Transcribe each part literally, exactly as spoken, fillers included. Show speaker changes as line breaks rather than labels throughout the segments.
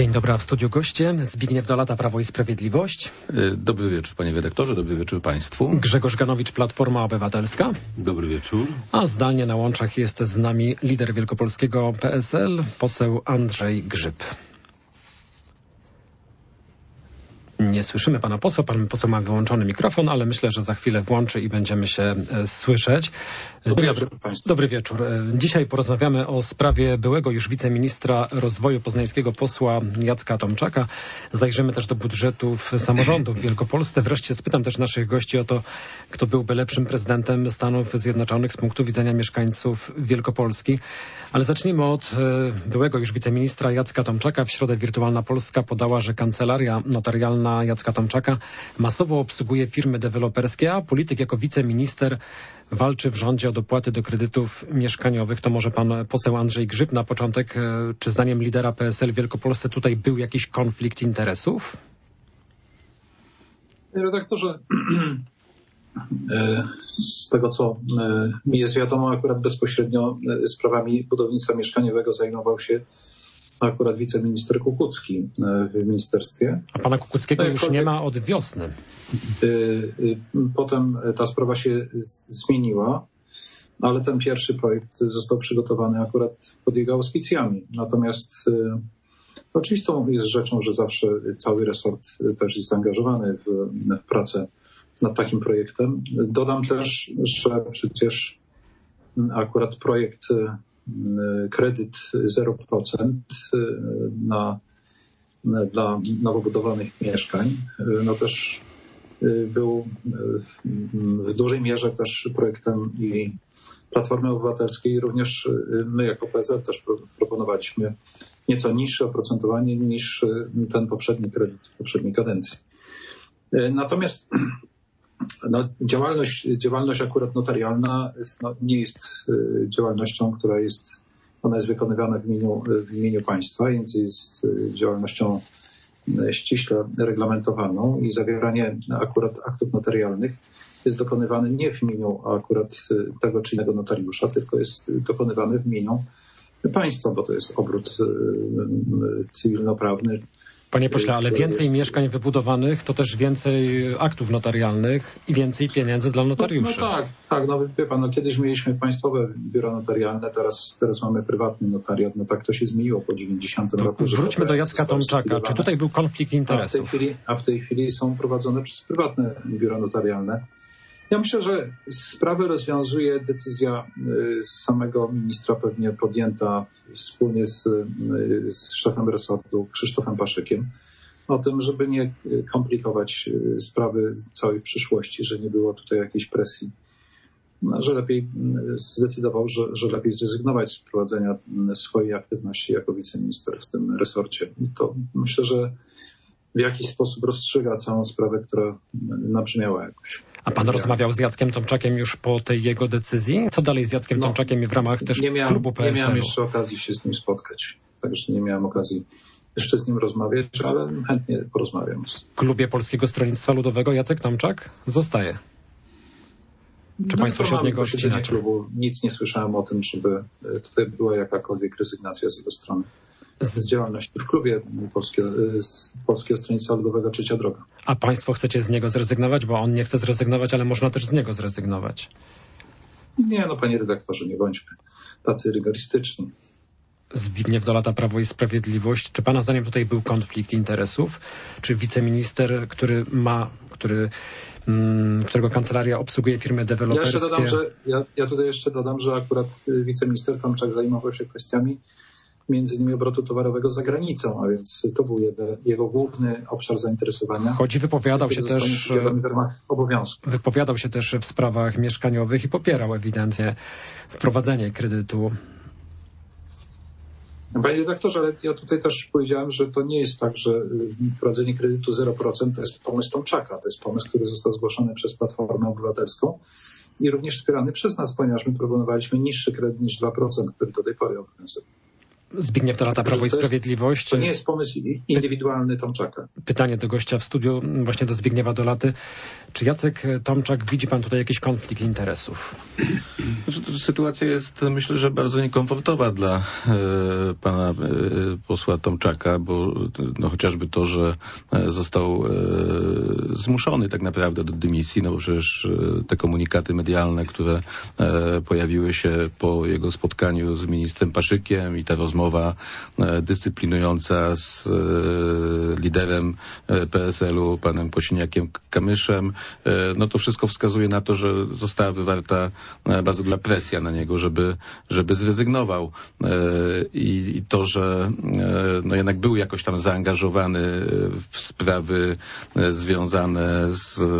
Dzień dobry, a w studiu goście Zbigniew Dolata, Prawo i Sprawiedliwość.
Dobry wieczór, panie redaktorze, dobry wieczór państwu.
Grzegorz Ganowicz, Platforma Obywatelska.
Dobry wieczór.
A zdalnie na łączach jest z nami lider wielkopolskiego P S L, poseł Andrzej Grzyb. Nie słyszymy pana posła, pan poseł ma wyłączony mikrofon, ale myślę, że za chwilę włączy i będziemy się e, słyszeć.
Dobry wieczór państwu.
Dobry wieczór. Dzisiaj porozmawiamy o sprawie byłego już wiceministra rozwoju poznańskiego posła Jacka Tomczaka. Zajrzymy też do budżetów samorządów w Wielkopolsce. Wreszcie spytam też naszych gości o to, kto byłby lepszym prezydentem Stanów Zjednoczonych z punktu widzenia mieszkańców Wielkopolski. Ale zacznijmy od e, byłego już wiceministra Jacka Tomczaka. W środę Wirtualna Polska podała, że kancelaria notarialna Jacka Tomczaka masowo obsługuje firmy deweloperskie, a polityk jako wiceminister walczy w rządzie o dopłaty do kredytów mieszkaniowych. To może pan poseł Andrzej Grzyb na początek. Czy zdaniem lidera P S L w Wielkopolsce tutaj był jakiś konflikt interesów?
Redaktorze, z tego co mi jest wiadomo, akurat bezpośrednio sprawami budownictwa mieszkaniowego zajmował się akurat wiceminister Kukucki w ministerstwie.
A pana Kukuckiego już nie ma od wiosny.
Potem ta sprawa się zmieniła, ale ten pierwszy projekt został przygotowany akurat pod jego auspicjami. Natomiast oczywistą jest rzeczą, że zawsze cały resort też jest zaangażowany w, w pracę nad takim projektem. Dodam też, że przecież akurat projekt kredyt zero procent na, dla nowo budowanych mieszkań, no też był w dużej mierze też projektem i Platformy Obywatelskiej. Również my jako P S L też proponowaliśmy nieco niższe oprocentowanie niż ten poprzedni kredyt w poprzedniej kadencji. Natomiast No, działalność, działalność akurat notarialna jest, no, nie jest y, działalnością, która jest, ona jest wykonywana w imieniu, w imieniu państwa, więc jest y, działalnością y, ściśle reglamentowaną i zawieranie akurat aktów notarialnych jest dokonywane nie w imieniu akurat y, tego czy innego notariusza, tylko jest dokonywane w imieniu państwa, bo to jest obrót y, y, cywilnoprawny.
Panie pośle, ale więcej jest... mieszkań wybudowanych to też więcej aktów notarialnych i więcej pieniędzy dla notariuszy.
No, no tak, tak. No wie pan, no kiedyś mieliśmy państwowe biura notarialne, teraz, teraz mamy prywatny notariat. No tak to się zmieniło po dziewięćdziesiątym roku.
Wróćmy do Jacka Tomczaka. Czy tutaj był konflikt interesów?
A w tej chwili, a w tej chwili są prowadzone przez prywatne biura notarialne. Ja myślę, że sprawę rozwiązuje decyzja samego ministra pewnie podjęta wspólnie z, z szefem resortu Krzysztofem Paszykiem o tym, żeby nie komplikować sprawy całej przyszłości, że nie było tutaj jakiejś presji, no, że lepiej zdecydował, że, że lepiej zrezygnować z prowadzenia swojej aktywności jako wiceminister w tym resorcie. I to myślę, że w jakiś sposób rozstrzyga całą sprawę, która nabrzmiała jakoś.
A pan rozmawiał z Jackiem Tomczakiem już po tej jego decyzji? Co dalej z Jackiem no, Tomczakiem w ramach też
nie miałem,
klubu P S L-u?
Nie miałem jeszcze okazji się z nim spotkać, także nie miałem okazji jeszcze z nim rozmawiać, ale chętnie porozmawiam.
W klubie Polskiego Stronnictwa Ludowego Jacek Tomczak zostaje? Czy no, państwo się od niego odcinacie?
Klubu nic nie słyszałem o tym, żeby tutaj była jakakolwiek rezygnacja z jego strony. Z działalności w klubie Polskiego, z Polskiego Stronnictwa Ludowego Trzecia Droga.
A państwo chcecie z niego zrezygnować? Bo on nie chce zrezygnować, ale można też z niego zrezygnować.
Nie, no panie redaktorze, nie bądźmy tacy rygorystyczni.
Zbigniew Dolata, Prawo i Sprawiedliwość. Czy pana zdaniem tutaj był konflikt interesów? Czy wiceminister, który ma, który, mm, którego kancelaria obsługuje firmy deweloperskie?
Ja, jeszcze dodam, że, ja, ja tutaj jeszcze dodam, że akurat wiceminister Tomczak zajmował się kwestiami między innymi obrotu towarowego za granicą, a więc to był jego, jego główny obszar zainteresowania.
Choć wypowiadał się też
w ramach obowiązku.
Wypowiadał się też w sprawach mieszkaniowych i popierał ewidentnie wprowadzenie kredytu.
Panie redaktorze, ale ja tutaj też powiedziałem, że to nie jest tak, że wprowadzenie kredytu zero procent to jest pomysł Tomczaka. To jest pomysł, który został zgłoszony przez Platformę Obywatelską i również wspierany przez nas, ponieważ my proponowaliśmy niższy kredyt niż dwa procent, który do tej pory obowiązuje.
Zbigniew Dolata, Prawo i Sprawiedliwość.
To nie jest pomysł indywidualny Tomczaka.
Pytanie do gościa w studiu, właśnie do Zbigniewa Dolaty. Czy Jacek Tomczak, widzi pan tutaj jakiś konflikt interesów?
Sytuacja jest, myślę, że bardzo niekomfortowa dla e, pana e, posła Tomczaka, bo no, chociażby to, że został e, zmuszony tak naprawdę do dymisji, no bo przecież e, te komunikaty medialne, które e, pojawiły się po jego spotkaniu z ministrem Paszykiem i ta rozmowa e, dyscyplinująca z e, liderem e, P S L-u, panem Kosiniakiem-Kamyszem, e, no to wszystko wskazuje na to, że została wywarta e, bardzo duża presja na niego, żeby, żeby zrezygnował. E, i, I to, że e, no jednak był jakoś tam zaangażowany w sprawy e, związane z e,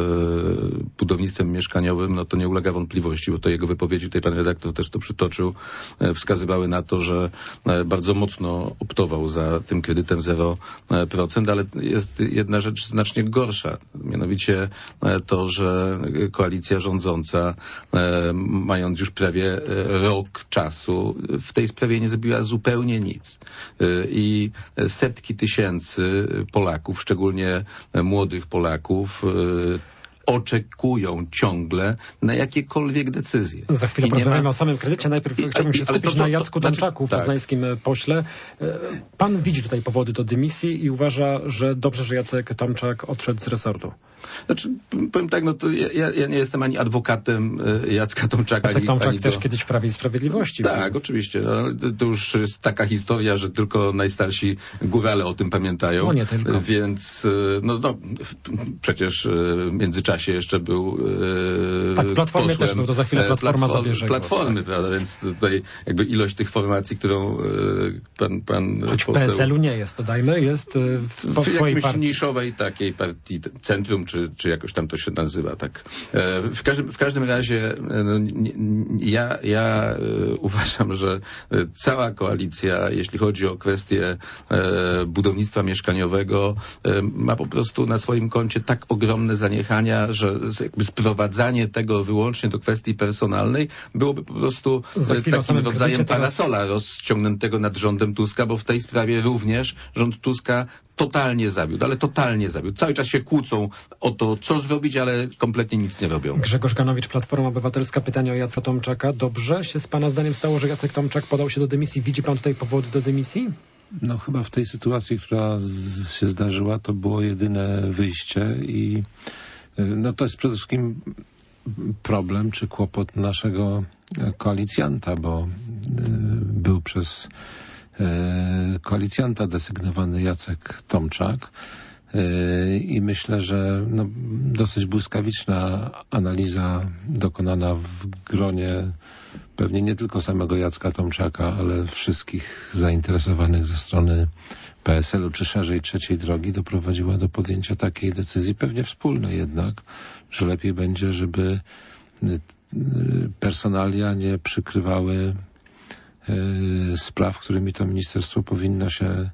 budownictwem mieszkaniowym, no to nie ulega wątpliwości, bo to jego wypowiedzi, tutaj pan redaktor też to przytoczył, e, wskazywały na to, że e, bardzo mocno optował za tym kredytem zero procent, ale jest jedna rzecz znacznie gorsza, mianowicie e, to, że koalicja rządząca, e, mając już prawie rok czasu, w tej sprawie nie zrobiła zupełnie nic. E, I setki tysięcy Polaków, szczególnie młodych Polaków, e, oczekują ciągle na jakiekolwiek decyzje.
Za chwilę porozmawiamy ma... o samym kredycie. Najpierw I, chciałbym się skupić na Jacku to, Tomczaku, znaczy, poznańskim tak. pośle. Pan widzi tutaj powody do dymisji i uważa, że dobrze, że Jacek Tomczak odszedł z resortu.
Znaczy, powiem tak, no to ja, ja nie jestem ani adwokatem Jacka Tomczaka.
Jacek Tomczak
ani
też
do...
kiedyś w Prawie i Sprawiedliwości.
Tak,
był.
oczywiście. No, to już jest taka historia, że tylko najstarsi górale o tym pamiętają.
No nie tylko.
Więc no, no przecież w międzyczasie jeszcze był e,
tak, Platformy
posłem,
też był, to za chwilę Platforma
platform,
zabierze
Platformy,
głos, tak.
prawda, więc tutaj jakby ilość tych formacji, którą e, pan, pan
Choć
poseł...
w P S L-u nie jest, dodajmy, jest w, w, w swojej
jakimś
partii.
niszowej takiej partii, Centrum, czy, czy jakoś tam to się nazywa, tak. E, w, każdym, w każdym razie no, ja, ja e, uważam, że cała koalicja, jeśli chodzi o kwestię e, budownictwa mieszkaniowego, e, ma po prostu na swoim koncie tak ogromne zaniechania, że jakby sprowadzanie tego wyłącznie do kwestii personalnej byłoby po prostu takim rodzajem parasola teraz... rozciągniętego nad rządem Tuska, bo w tej sprawie również rząd Tuska totalnie zawiódł, ale totalnie zawiódł. Cały czas się kłócą o to, co zrobić, ale kompletnie nic nie robią.
Grzegorz Ganowicz, Platforma Obywatelska. Pytanie o Jacka Tomczaka. Dobrze się z pana zdaniem stało, że Jacek Tomczak podał się do dymisji? Widzi pan tutaj powody do dymisji?
No chyba w tej sytuacji, która z, się zdarzyła, to było jedyne wyjście i no to jest przede wszystkim problem czy kłopot naszego koalicjanta, bo y, był przez y, koalicjanta desygnowany Jacek Tomczak y, i myślę, że no, dosyć błyskawiczna analiza dokonana w gronie pewnie nie tylko samego Jacka Tomczaka, ale wszystkich zainteresowanych ze strony P S L-u, czy szerzej trzeciej drogi, doprowadziła do podjęcia takiej decyzji, pewnie wspólnej jednak, że lepiej będzie, żeby personalia nie przykrywały spraw, którymi to ministerstwo powinno się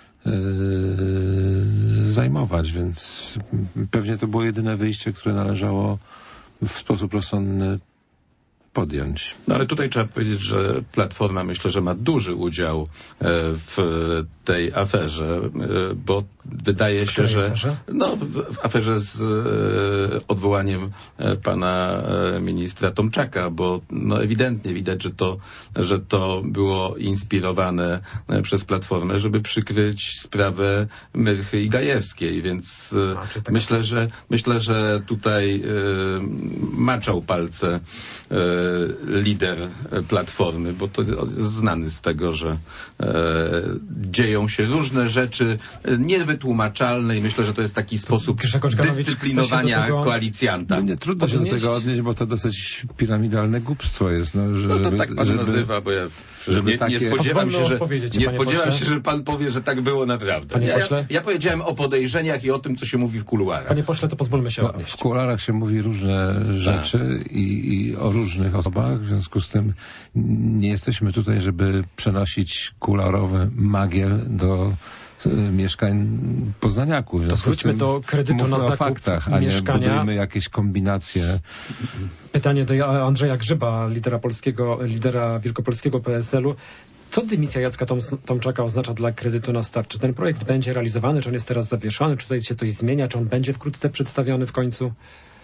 zajmować, więc pewnie to było jedyne wyjście, które należało w sposób rozsądny podjąć.
No ale tutaj trzeba powiedzieć, że Platforma myślę, że ma duży udział w tej aferze, bo wydaje się, że
aferze?
no w aferze z odwołaniem pana ministra Tomczaka, bo no ewidentnie widać, że to, że to było inspirowane przez Platformę, żeby przykryć sprawę Myrchy i Gajewskiej, więc A, tak myślę, że myślę, że tutaj maczał palce lider Platformy, bo to jest znany z tego, że e, dzieją się różne rzeczy niewytłumaczalne i myślę, że to jest taki to sposób dyscyplinowania tego... koalicjanta.
No nie trudno się do tego odnieść, bo to dosyć piramidalne głupstwo jest. No, że,
no to
żeby,
tak pan
żeby,
nazywa, bo ja nie, takie... nie spodziewam się, że, nie spodziewam się, że pan powie, że tak było naprawdę.
Panie
ja,
pośle?
ja powiedziałem o podejrzeniach i o tym, co się mówi w kuluarach.
Panie pośle, to pozwólmy się odnieść.
No, w kuluarach się mówi różne rzeczy tak. i, i o różnych osobach. W związku z tym nie jesteśmy tutaj, żeby przenosić kularowy magiel do y, mieszkań poznaniaków.
To wróćmy do kredytu na zakup
faktach, a
mieszkania.
Nie budujmy jakieś kombinacje.
Pytanie do Andrzeja Grzyba, lidera polskiego, lidera wielkopolskiego P S L-u. Co dymisja Jacka Tom, Tomczaka oznacza dla kredytu na start? Czy ten projekt będzie realizowany, czy on jest teraz zawieszony, czy tutaj się coś zmienia, czy on będzie wkrótce przedstawiony w końcu?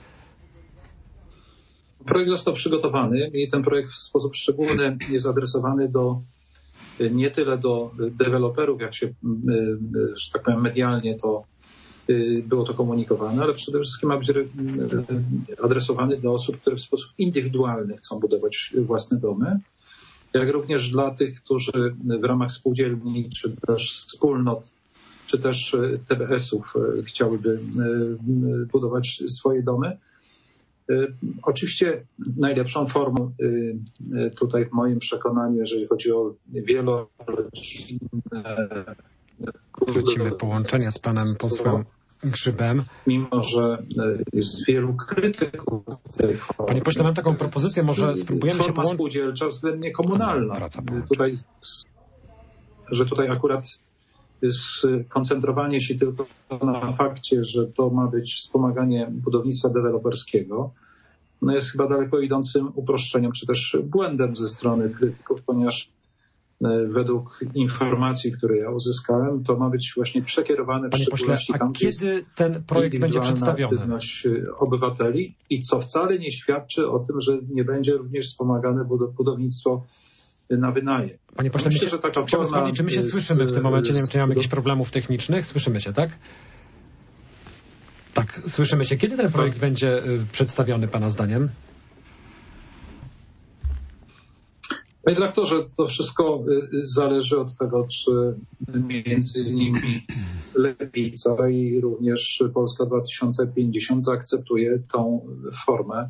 Projekt został przygotowany i ten projekt w sposób szczególny jest adresowany do nie tyle do deweloperów, jak się, że tak powiem, medialnie to było to komunikowane, ale przede wszystkim ma być adresowany do osób, które w sposób indywidualny chcą budować własne domy, jak również dla tych, którzy w ramach spółdzielni, czy też wspólnot, czy też T B S-ów chciałyby budować swoje domy. Oczywiście najlepszą formą tutaj w moim przekonaniu, jeżeli chodzi o wielorodzinne...
Wrócimy połączenia z panem posłem Grzybem.
Mimo że jest wielu krytyków tej formy.
Panie pośle, mam taką propozycję, może spróbujemy się
Forma
połączyć.
spółdzielcza względnie komunalna.
Wraca
tutaj, że tutaj akurat skoncentrowanie się tylko na fakcie, że to ma być wspomaganie budownictwa deweloperskiego, no jest chyba daleko idącym uproszczeniem, czy też błędem ze strony krytyków, ponieważ według informacji, które ja uzyskałem, to ma być właśnie przekierowane w
Panie
szczególności
pośle,
tam,
a kiedy ten projekt będzie przedstawiony?
Aktywność obywateli i co wcale nie świadczy o tym, że nie będzie również wspomagane budownictwo na wynajem.
Panie pośle, myślę, że taka chciałbym sprawdzić, czy my się słyszymy w tym momencie, nie wiem, czy nie mamy jakichś problemów technicznych. Słyszymy się, tak? Tak, słyszymy się. Kiedy ten projekt będzie przedstawiony, pana zdaniem?
Panie redaktorze, to wszystko zależy od tego, czy między innymi Lewica i również Polska dwa tysiące pięćdziesiąt zaakceptuje tą formę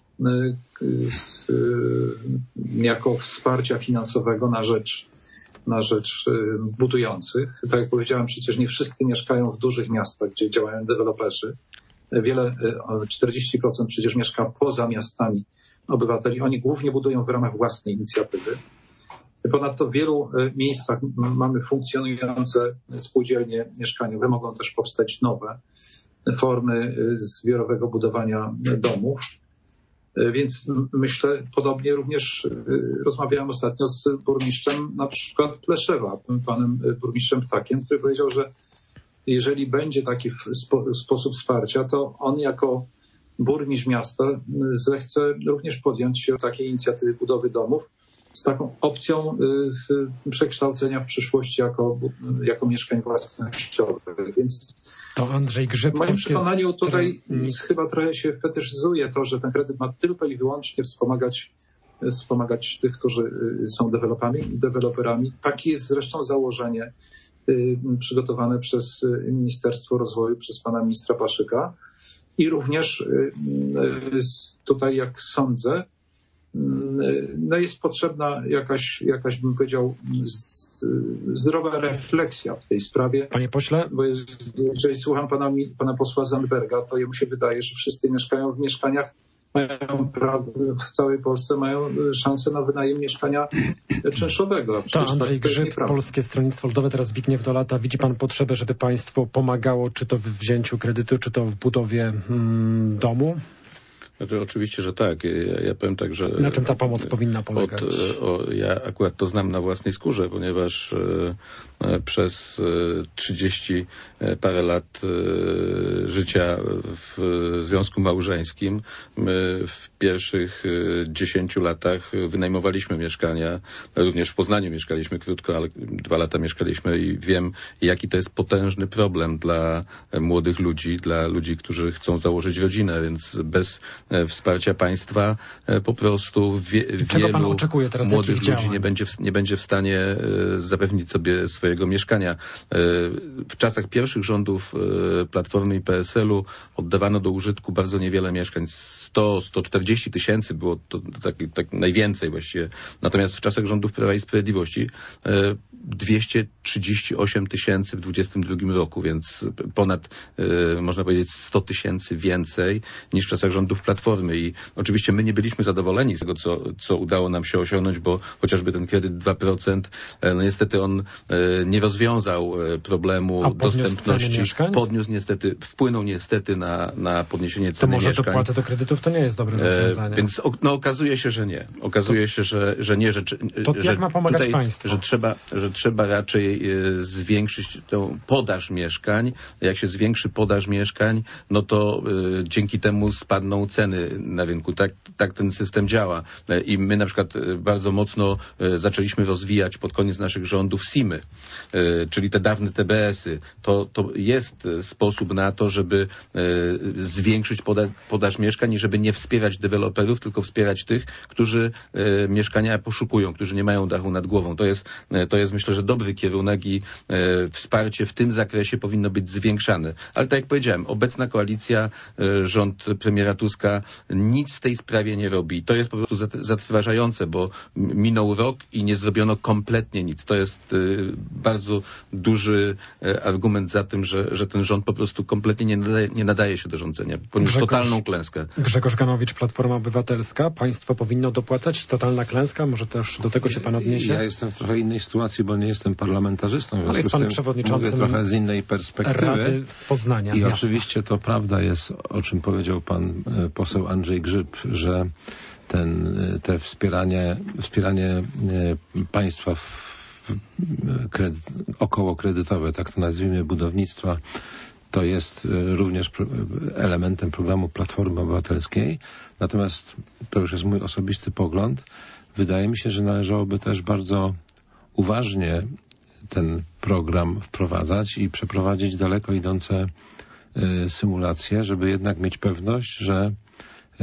jako wsparcia finansowego na rzecz, na rzecz budujących. Tak jak powiedziałem, przecież nie wszyscy mieszkają w dużych miastach, gdzie działają deweloperzy. Wiele, czterdzieści procent przecież mieszka poza miastami obywateli. Oni głównie budują w ramach własnej inicjatywy. Ponadto w wielu miejscach mamy funkcjonujące spółdzielnie mieszkaniowe. Mogą też powstać nowe formy zbiorowego budowania domów. Więc myślę, podobnie również rozmawiałem ostatnio z burmistrzem na przykład Pleszewa, panem burmistrzem Ptakiem, który powiedział, że jeżeli będzie taki spo, sposób wsparcia, to on jako burmistrz miasta zechce również podjąć się takiej inicjatywy budowy domów z taką opcją przekształcenia w przyszłości jako, jako mieszkań własnościowych. Więc
to Andrzej Grzyb.
W moim przekonaniu tutaj chyba trochę się fetyszyzuje to, że ten kredyt ma tylko i wyłącznie wspomagać, wspomagać tych, którzy są deweloperami i deweloperami. Takie jest zresztą założenie przygotowane przez Ministerstwo Rozwoju, przez pana ministra Paszyka. I również tutaj, jak sądzę, no jest potrzebna jakaś, jakaś, bym powiedział, zdrowa refleksja w tej sprawie.
Panie pośle?
Bo jeżeli słucham pana, pana posła Zandberga, to jemu się wydaje, że wszyscy mieszkają w mieszkaniach, mają prawo, w całej Polsce mają szansę na wynajem mieszkania czynszowego.
To Andrzej
tak, to
Grzyb, Polskie Stronnictwo Ludowe, teraz Zbigniew Dolata. Widzi pan potrzebę, żeby państwo pomagało, czy to w wzięciu kredytu, czy to w budowie hmm, domu?
Znaczy, oczywiście, że tak. Ja, ja powiem tak, że...
Na czym ta pomoc powinna polegać?
Od, o, ja akurat to znam na własnej skórze, ponieważ e, przez trzydzieści parę lat e, życia w związku małżeńskim my w pierwszych dziesięciu latach wynajmowaliśmy mieszkania. Również w Poznaniu mieszkaliśmy krótko, ale dwa lata mieszkaliśmy i wiem, jaki to jest potężny problem dla młodych ludzi, dla ludzi, którzy chcą założyć rodzinę, więc bez wsparcia państwa po prostu wie, wielu
teraz,
młodych ludzi nie będzie, w, nie będzie w stanie zapewnić sobie swojego mieszkania. W czasach pierwszych rządów Platformy i P S L-u oddawano do użytku bardzo niewiele mieszkań. sto, sto czterdzieści tysięcy było to tak, tak najwięcej właściwie. Natomiast w czasach rządów Prawa i Sprawiedliwości dwieście trzydzieści osiem tysięcy w dwudziestym drugim roku, więc ponad, można powiedzieć, sto tysięcy więcej niż w czasach rządów Platformy. Platformy i oczywiście my nie byliśmy zadowoleni z tego, co, co udało nam się osiągnąć, bo chociażby ten kredyt dwa procent, no niestety on nie rozwiązał problemu
A podniósł
dostępności.
ceny mieszkań?
Podniósł niestety, wpłynął niestety na, na podniesienie ceny
to może
mieszkań.
dopłaty do kredytów to nie jest dobre rozwiązanie.
E, więc no, okazuje się, że nie. Okazuje to, się, że, że nie. Że,
to
że
jak ma pomagać
tutaj,
państwo?
Że trzeba, że trzeba raczej e, zwiększyć tą podaż mieszkań. Jak się zwiększy podaż mieszkań, no to e, dzięki temu spadną ceny na rynku. Tak, tak ten system działa. E, I my na przykład e, bardzo mocno e, zaczęliśmy rozwijać pod koniec naszych rządów SIM-y, e, czyli te dawne T B S-y. To, to jest sposób na to, żeby e, zwiększyć poda podaż mieszkań i żeby nie wspierać deweloperów, tylko wspierać tych, którzy e, mieszkania poszukują, którzy nie mają dachu nad głową. To jest, e, to jest myślę, że dobry kierunek i e, wsparcie w tym zakresie powinno być zwiększane. Ale tak jak powiedziałem, obecna koalicja, e, rząd premiera Tuska nic w tej sprawie nie robi. To jest po prostu zatrważające, bo minął rok i nie zrobiono kompletnie nic. To jest e, bardzo duży e, argument za tym, że, że ten rząd po prostu kompletnie nie nadaje, nie nadaje się do rządzenia. Poniósł
Grzegorz,
totalną klęskę.
Grzegorz Ganowicz, Platforma Obywatelska. Państwo powinno dopłacać? Totalna klęska? Może też do tego się pan odniesie?
Ja jestem w trochę innej sytuacji, bo nie jestem parlamentarzystą.
Ale jest pan przewodniczącym
mówię trochę z innej perspektywy.
Rady Poznania.
I
miasta.
oczywiście to prawda jest, o czym powiedział pan poseł Andrzej Grzyb, że ten, te wspieranie, wspieranie państwa w kredyt, około kredytowe, tak to nazwijmy, budownictwa, to jest również elementem programu Platformy Obywatelskiej. Natomiast to już jest mój osobisty pogląd. Wydaje mi się, że należałoby też bardzo uważnie ten program wprowadzać i przeprowadzić daleko idące y, symulacje, żeby jednak mieć pewność, że y,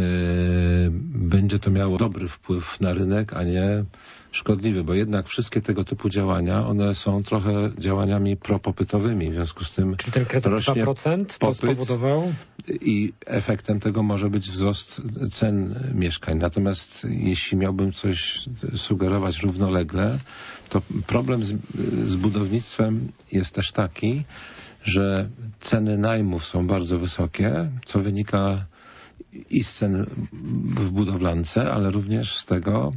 będzie to miało dobry wpływ na rynek, a nie szkodliwy, bo jednak wszystkie tego typu działania, one są trochę działaniami propopytowymi, w związku z tym
Czyli ten kredyt dwa procent to spowodował?
I efektem tego może być wzrost cen mieszkań. Natomiast jeśli miałbym coś sugerować równolegle, to problem z, z budownictwem jest też taki, że ceny najmów są bardzo wysokie, co wynika i z cen w budowlance, ale również z tego,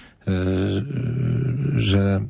że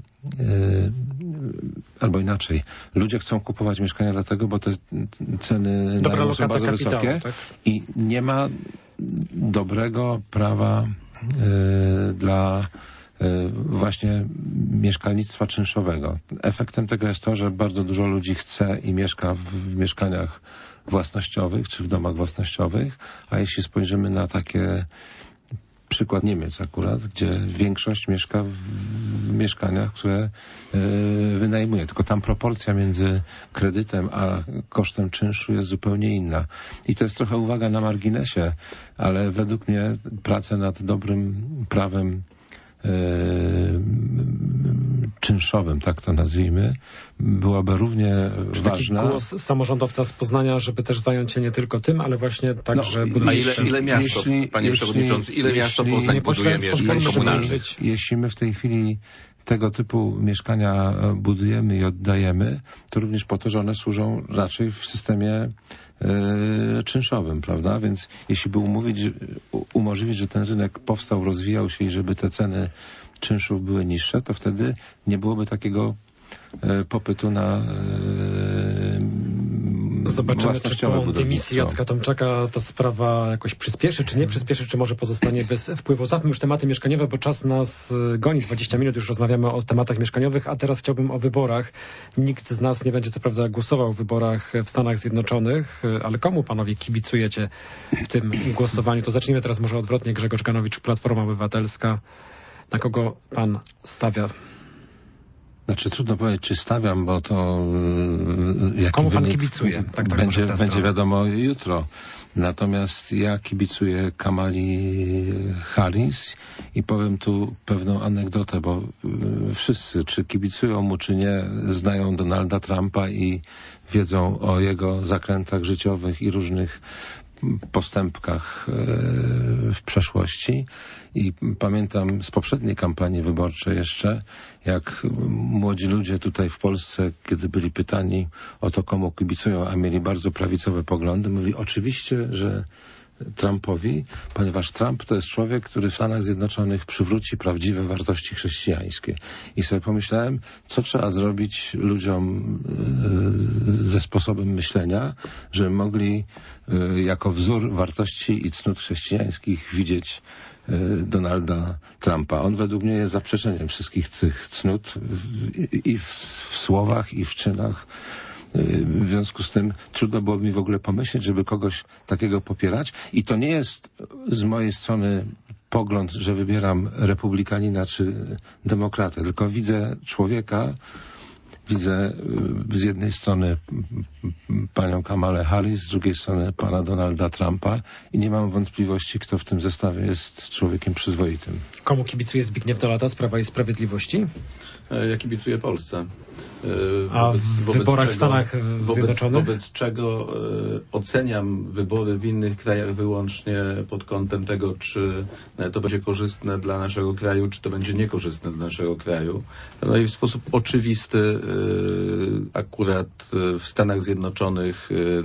albo inaczej, ludzie chcą kupować mieszkania dlatego, bo te ceny najmu są bardzo kapitału, wysokie, tak? I nie ma dobrego prawa y, dla y, właśnie mieszkalnictwa czynszowego. Efektem tego jest to, że bardzo dużo ludzi chce i mieszka w, w mieszkaniach własnościowych czy w domach własnościowych, a jeśli spojrzymy na takie przykład Niemiec akurat, gdzie większość mieszka w, w mieszkaniach, które y, wynajmuje. Tylko tam proporcja między kredytem a kosztem czynszu jest zupełnie inna. I to jest trochę uwaga na marginesie, ale według mnie prace nad dobrym prawem y, czynszowym, tak to nazwijmy, byłaby równie
Czy
ważna.
Taki głos samorządowca z Poznania, żeby też zająć się nie tylko tym, ale właśnie także
no,
budownictwem.
A ile, ile miasto,
jeśli,
panie
jeśli,
przewodniczący, ile
jeśli,
miasto Poznań buduje mieszkań komunalnych?
Jeśli my w tej chwili tego typu mieszkania budujemy i oddajemy, to również po to, że one służą raczej w systemie e, czynszowym, prawda? Więc jeśli by umówić, umożliwić, że ten rynek powstał, rozwijał się i żeby te ceny czynszów były niższe, to wtedy nie byłoby takiego e, popytu na e,
Zobaczymy, czy po dymisji Jacka Tomczaka ta sprawa jakoś przyspieszy, czy nie przyspieszy, czy może pozostanie bez wpływu. Zostawmy już tematy mieszkaniowe, bo czas nas goni. dwadzieścia minut już rozmawiamy o tematach mieszkaniowych, a teraz chciałbym o wyborach. Nikt z nas nie będzie co prawda głosował w wyborach w Stanach Zjednoczonych, ale komu panowie kibicujecie w tym głosowaniu? To zacznijmy teraz może odwrotnie. Grzegorz Ganowicz, Platforma Obywatelska. Na kogo pan stawia?
Znaczy trudno powiedzieć, czy stawiam, bo to jaki
komu pan
wynik
kibicuje? Tak, tak,
będzie, będzie wiadomo jutro. Natomiast ja kibicuję Kamali Harris i powiem tu pewną anegdotę, bo wszyscy, czy kibicują mu, czy nie, znają Donalda Trumpa i wiedzą o jego zakrętach życiowych i różnych postępkach w przeszłości. I pamiętam z poprzedniej kampanii wyborczej jeszcze, jak młodzi ludzie tutaj w Polsce, kiedy byli pytani o to, komu kibicują, a mieli bardzo prawicowe poglądy, mówili oczywiście, że Trumpowi, ponieważ Trump to jest człowiek, który w Stanach Zjednoczonych przywróci prawdziwe wartości chrześcijańskie. I sobie pomyślałem, co trzeba zrobić ludziom ze sposobem myślenia, żeby mogli jako wzór wartości i cnót chrześcijańskich widzieć Donalda Trumpa. On według mnie jest zaprzeczeniem wszystkich tych cnót i w, w słowach, i w czynach. W związku z tym trudno było mi w ogóle pomyśleć, żeby kogoś takiego popierać. I to nie jest z mojej strony pogląd, że wybieram republikanina czy demokratę, tylko widzę człowieka, widzę z jednej strony panią Kamalę Harris, z drugiej strony pana Donalda Trumpa i nie mam wątpliwości, kto w tym zestawie jest człowiekiem przyzwoitym.
Komu kibicuje Zbigniew Dolata z Prawa i Sprawiedliwości?
Ja kibicuję Polsce.
A w wyborach czego, w Stanach Zjednoczonych?
Wobec, wobec czego e, oceniam wybory w innych krajach wyłącznie pod kątem tego, czy to będzie korzystne dla naszego kraju, czy to będzie niekorzystne dla naszego kraju. No i w sposób oczywisty e, akurat w Stanach Zjednoczonych e,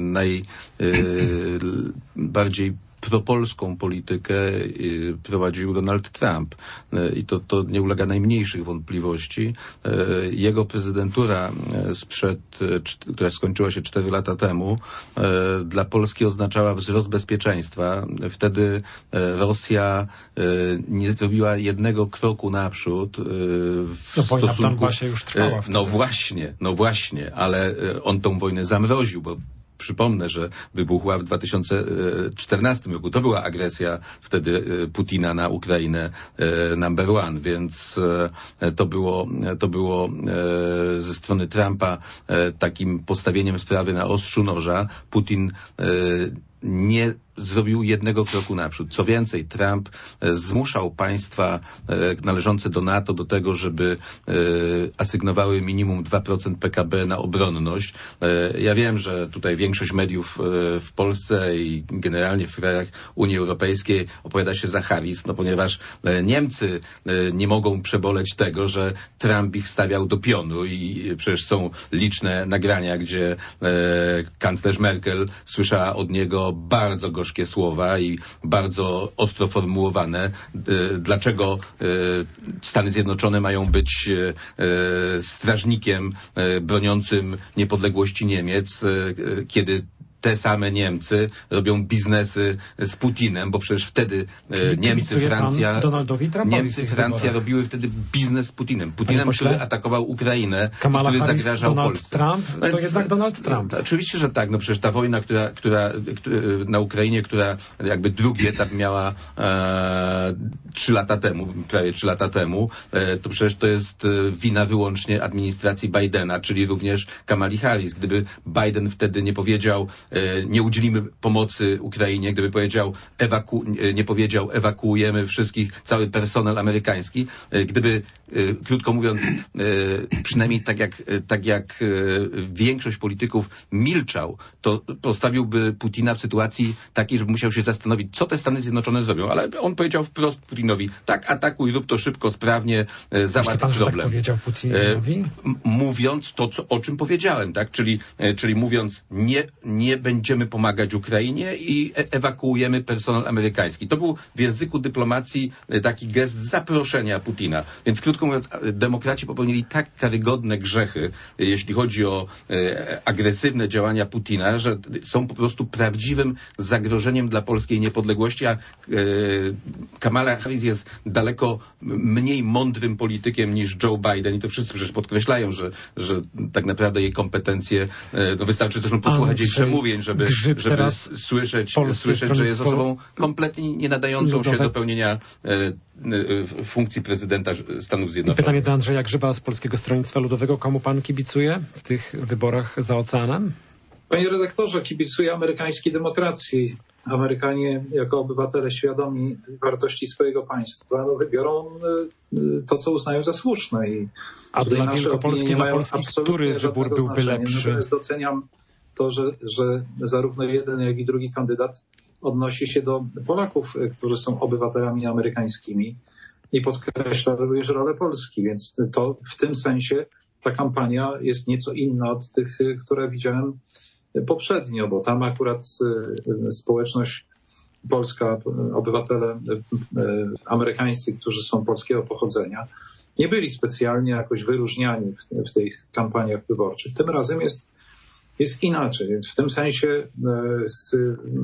najbardziej propolską politykę prowadził Donald Trump i to, to nie ulega najmniejszych wątpliwości. Jego prezydentura sprzed, która skończyła się cztery lata temu, dla Polski oznaczała wzrost bezpieczeństwa. Wtedy Rosja nie zrobiła jednego kroku naprzód w
no, wojna
stosunku...
w Donbasie już trwała wtedy.
No właśnie, no właśnie, ale on tą wojnę zamroził, bo przypomnę, że wybuchła w dwa tysiące czternastym roku. To była agresja wtedy Putina na Ukrainę number one, więc to było, to było ze strony Trumpa takim postawieniem sprawy na ostrzu noża. Putin nie zrobił jednego kroku naprzód. Co więcej, Trump zmuszał państwa należące do NATO do tego, żeby asygnowały minimum dwa procent P K B na obronność. Ja wiem, że tutaj większość mediów w Polsce i generalnie w krajach Unii Europejskiej opowiada się za Harris, no ponieważ Niemcy nie mogą przeboleć tego, że Trump ich stawiał do pionu i przecież są liczne nagrania, gdzie kanclerz Merkel słyszała od niego bardzo gorzkie słowa i bardzo ostro formułowane. Dlaczego Stany Zjednoczone mają być strażnikiem broniącym niepodległości Niemiec, kiedy te same Niemcy robią biznesy z Putinem, bo przecież wtedy Czyli Niemcy, Francja, Niemcy, Francja wyborach. robiły wtedy biznes z Putinem. Putinem, który atakował Ukrainę,
Kamala
który
Harris,
zagrażał
Donald
Polsce.
Trump, to Więc, jednak Donald Trump.
To, oczywiście, że tak. No przecież ta wojna, która, która, która na Ukrainie, która jakby drugi etap miała e, trzy lata temu, prawie trzy lata temu, e, to przecież to jest wina wyłącznie administracji Bidena, czyli również Kamali Harris. Gdyby Biden wtedy nie powiedział e, nie udzielimy pomocy Ukrainie, gdyby powiedział, ewaku, nie powiedział, ewakuujemy wszystkich, cały personel amerykański, gdyby, krótko mówiąc, przynajmniej tak jak, tak jak większość polityków milczał, to postawiłby Putina w sytuacji takiej, żeby musiał się zastanowić, co te Stany Zjednoczone zrobią. Ale on powiedział wprost Putinowi, tak, atakuj, rób to szybko, sprawnie, załatw
pan,
problem.
Tak powiedział Putinowi?
Mówiąc to, co, o czym powiedziałem, tak? Czyli, czyli mówiąc, nie, nie będziemy pomagać Ukrainie i ewakuujemy personel amerykański. To był w języku dyplomacji taki gest zaproszenia Putina. Więc krótko mówiąc, demokraci popełnili tak karygodne grzechy, jeśli chodzi o e, agresywne działania Putina, że są po prostu prawdziwym zagrożeniem dla polskiej niepodległości, a e, Kamala Harris jest daleko mniej mądrym politykiem niż Joe Biden i to wszyscy przecież podkreślają, że, że tak naprawdę jej kompetencje, e, no wystarczy zresztą posłuchać jej przemówień, żeby żeby słyszeć, słyszeć że jest osobą kompletnie nie nadającą ludowe. się do pełnienia e, e, funkcji prezydenta Stanów Zjednoczonych.
I pytanie do Andrzeja Grzyba z Polskiego Stronnictwa Ludowego. Komu pan kibicuje w tych wyborach za oceanem?
Panie redaktorze, kibicuję amerykańskiej demokracji. Amerykanie jako obywatele świadomi wartości swojego państwa no, wybiorą to, co uznają za słuszne. I
A dla Wielkopolski, dla Polski, który wybór byłby znaczenia. lepszy?
Natomiast doceniam to, że, że zarówno jeden, jak i drugi kandydat odnosi się do Polaków, którzy są obywatelami amerykańskimi i podkreśla również rolę Polski. Więc to w tym sensie ta kampania jest nieco inna od tych, które widziałem poprzednio, bo tam akurat społeczność Polska, obywatele amerykańscy, którzy są polskiego pochodzenia, nie byli specjalnie jakoś wyróżniani w, w tych kampaniach wyborczych. Tym razem jest, jest inaczej, więc w tym sensie z,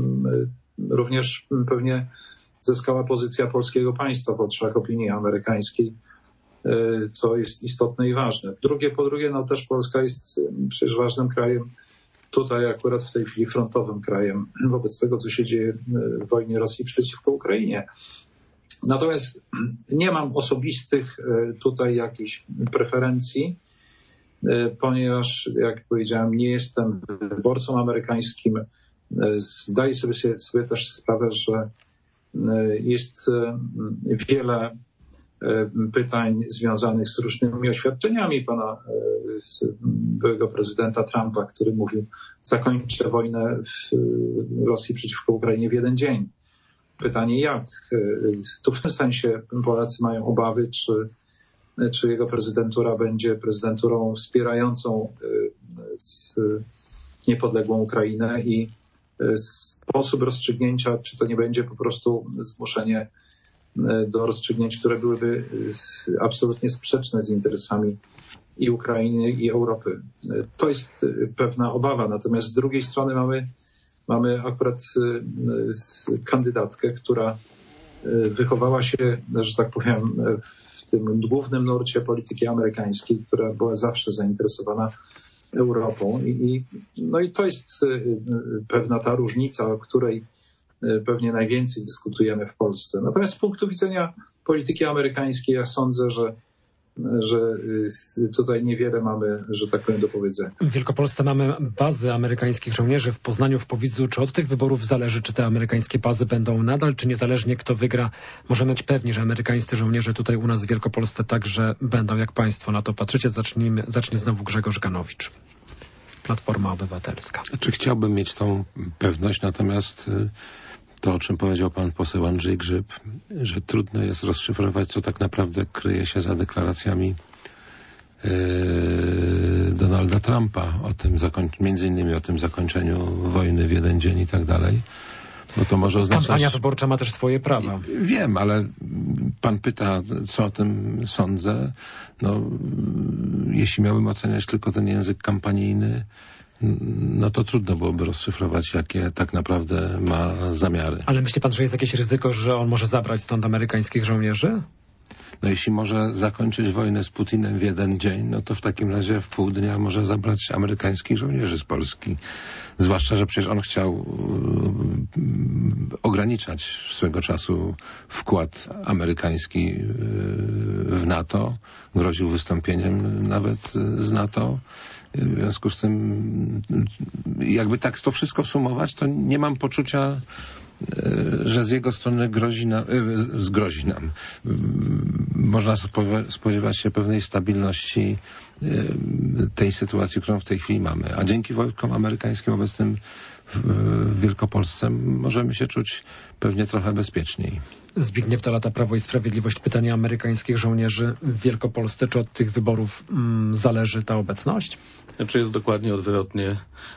również pewnie zyskała pozycja polskiego państwa w oczach opinii amerykańskiej, co jest istotne i ważne. Drugie, po drugie, no też Polska jest przecież ważnym krajem, tutaj akurat w tej chwili frontowym krajem wobec tego, co się dzieje w wojnie Rosji przeciwko Ukrainie. Natomiast nie mam osobistych tutaj jakichś preferencji, ponieważ, jak powiedziałem, nie jestem wyborcą amerykańskim. Zdaję sobie, sobie też sprawę, że jest wiele pytań związanych z różnymi oświadczeniami pana byłego prezydenta Trumpa, który mówił, zakończę wojnę w Rosji przeciwko Ukrainie w jeden dzień. Pytanie jak? Tu w tym sensie Polacy mają obawy, czy, czy jego prezydentura będzie prezydenturą wspierającą niepodległą Ukrainę i sposób rozstrzygnięcia, czy to nie będzie po prostu zmuszenie do rozstrzygnięć, które byłyby absolutnie sprzeczne z interesami i Ukrainy, i Europy. To jest pewna obawa. Natomiast z drugiej strony mamy, mamy akurat kandydatkę, która wychowała się, że tak powiem, w tym głównym nurcie polityki amerykańskiej, która była zawsze zainteresowana Europą. I, i, no i to jest pewna ta różnica, o której pewnie najwięcej dyskutujemy w Polsce. Natomiast z punktu widzenia polityki amerykańskiej ja sądzę, że, że tutaj niewiele mamy, że tak powiem, do powiedzenia.
W Wielkopolsce mamy bazy amerykańskich żołnierzy w Poznaniu, w Powidzu. Czy od tych wyborów zależy, czy te amerykańskie bazy będą nadal, czy niezależnie kto wygra, możemy być pewni, że amerykańscy żołnierze tutaj u nas w Wielkopolsce także będą, jak państwo na to patrzycie? Zacznijmy, zacznie znowu Grzegorz Ganowicz, Platforma Obywatelska.
Znaczy, chciałbym mieć tą pewność, natomiast to, o czym powiedział pan poseł Andrzej Grzyb, że trudno jest rozszyfrować, co tak naprawdę kryje się za deklaracjami yy, Donalda Trumpa, o tym zakoń- między innymi o tym zakończeniu wojny w jeden dzień i tak dalej. Bo to może oznaczać...
Kampania wyborcza ma też swoje prawa.
Wiem, ale pan pyta, co o tym sądzę. No, jeśli miałbym oceniać tylko ten język kampanijny, no to trudno byłoby rozszyfrować, jakie tak naprawdę ma zamiary.
Ale myśli pan, że jest jakieś ryzyko, że on może zabrać stąd amerykańskich żołnierzy?
No jeśli może zakończyć wojnę z Putinem w jeden dzień, no to w takim razie w pół dnia może zabrać amerykańskich żołnierzy z Polski. Zwłaszcza, że przecież on chciał yy, ograniczać swego czasu wkład amerykański yy, w NATO. Groził wystąpieniem nawet z NATO. W związku z tym, jakby tak to wszystko sumować, to nie mam poczucia, że z jego strony grozi nam, zgrozi nam. Można spodziewać się pewnej stabilności tej sytuacji, którą w tej chwili mamy. A dzięki wojskom amerykańskim obecnym w Wielkopolsce możemy się czuć pewnie trochę bezpieczniej.
Zbigniew Dolata, Prawo i Sprawiedliwość. Pytanie amerykańskich żołnierzy w Wielkopolsce. Czy od tych wyborów mm, zależy ta obecność?
Znaczy jest dokładnie odwrotnie.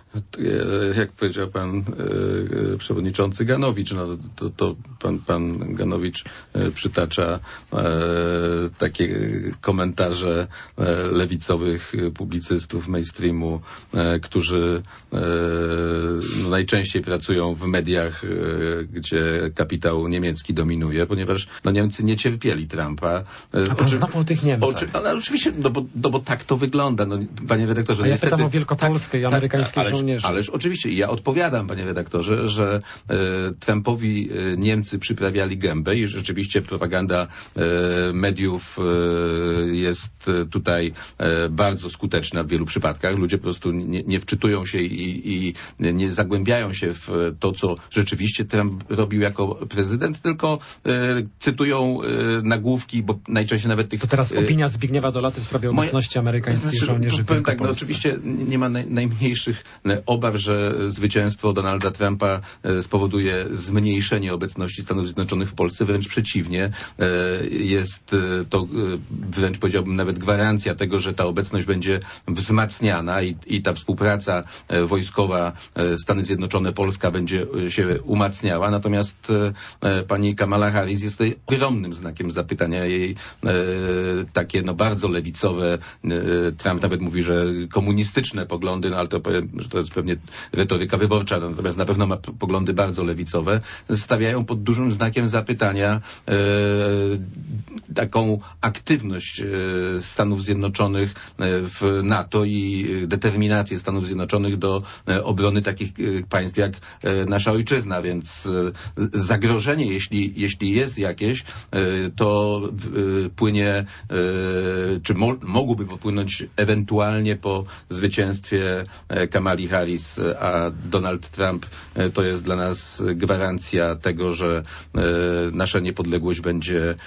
Jak powiedział pan e, przewodniczący Ganowicz, no to, to pan, pan Ganowicz e, przytacza e, takie komentarze e, lewicowych publicystów mainstreamu, e, którzy e, no, najczęściej pracują w mediach, e, gdzie kapitał niemiecki dominuje, ponieważ no, Niemcy nie cierpieli Trumpa.
E, A pan
oczy,
znowu o tych Niemcach.
Oczy, ale oczywiście, no bo, no bo tak to wygląda, no, panie redaktorze.
A ja
niestety,
pytam o Wielkopolskę i amerykańskich
tak, ależ,
żołnierzy.
Ależ oczywiście, ja odpowiadam, panie redaktorze, że e, Trumpowi e, Niemcy przyprawiali gębę i rzeczywiście propaganda e, mediów e, jest tutaj e, bardzo skuteczna w wielu przypadkach. Ludzie po prostu nie, nie wczytują się i, i nie zagłębiają się w to, co rzeczywiście Trump robił jako prezydent, tylko cytują nagłówki, bo najczęściej nawet tych...
To teraz opinia Zbigniewa Dolaty w sprawie obecności Moje... amerykańskich znaczy, żołnierzy w
powiem tak, no oczywiście nie ma naj, najmniejszych obaw, że zwycięstwo Donalda Trumpa spowoduje zmniejszenie obecności Stanów Zjednoczonych w Polsce. Wręcz przeciwnie. Jest to wręcz powiedziałbym nawet gwarancja tego, że ta obecność będzie wzmacniana i, i ta współpraca wojskowa Stany Zjednoczone, Polska będzie się umacniała. Natomiast pani Kamala Harris jest tutaj ogromnym znakiem zapytania. Jej takie no bardzo lewicowe, Trump nawet mówi, że komunistyczne poglądy, no ale to, że to jest pewnie retoryka wyborcza, natomiast na pewno ma poglądy bardzo lewicowe, stawiają pod dużym znakiem zapytania e, taką aktywność e, Stanów Zjednoczonych w NATO i determinację Stanów Zjednoczonych do e, obrony takich e, państw jak e, nasza ojczyzna, więc e, zagrożenie, jeśli, jeśli jest jakieś, e, to e, płynie, e, czy mo, mogłoby popłynąć ewentualnie po zwycięstwie e, Kamali Harris, a Donald Trump e, to jest dla nas gwarancja tego, że e, nasza niepodległość będzie e,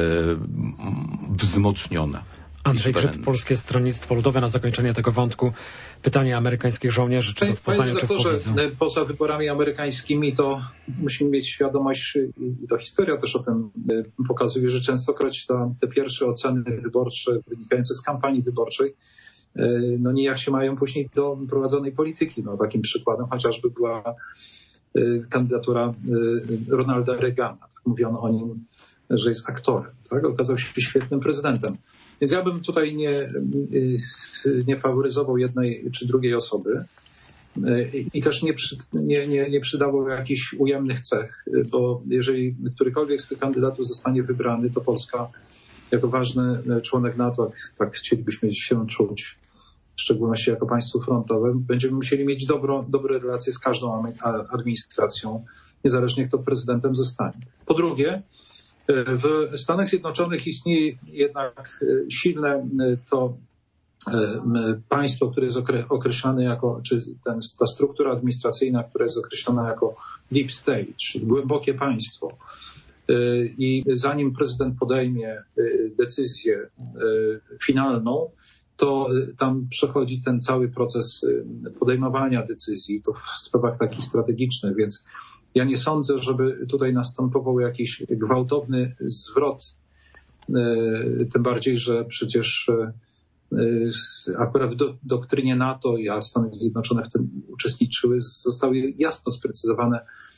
wzmocniona.
Andrzej Grzyb, Polskie Stronnictwo Ludowe. Na zakończenie tego wątku pytanie amerykańskich żołnierzy, czy to w Poznaniu, czy w Powiedzą.
Poza wyborami amerykańskimi to musimy mieć świadomość, i to historia też o tym pokazuje, że częstokroć ta, te pierwsze oceny wyborcze wynikające z kampanii wyborczej no nijak się mają później do prowadzonej polityki. No, takim przykładem chociażby była kandydatura Ronalda Reagana. Tak mówiono o nim, że jest aktorem. Tak? Okazał się świetnym prezydentem. Więc ja bym tutaj nie, nie faworyzował jednej czy drugiej osoby i też nie, przy, nie, nie, nie przydawał jakichś ujemnych cech, bo jeżeli którykolwiek z tych kandydatów zostanie wybrany, to Polska jako ważny członek NATO, tak chcielibyśmy się czuć, w szczególności jako państwo frontowe, będziemy musieli mieć dobro, dobre relacje z każdą administracją, niezależnie kto prezydentem zostanie. Po drugie, w Stanach Zjednoczonych istnieje jednak silne to państwo, które jest określane jako, czy ten, ta struktura administracyjna, która jest określona jako deep state, czyli głębokie państwo. I zanim prezydent podejmie decyzję finalną, to tam przechodzi ten cały proces podejmowania decyzji, to w sprawach takich strategicznych, więc ja nie sądzę, żeby tutaj następował jakiś gwałtowny zwrot, tym bardziej, że przecież akurat w do, doktrynie NATO, a Stany Zjednoczone w tym uczestniczyły, zostały jasno sprecyzowane,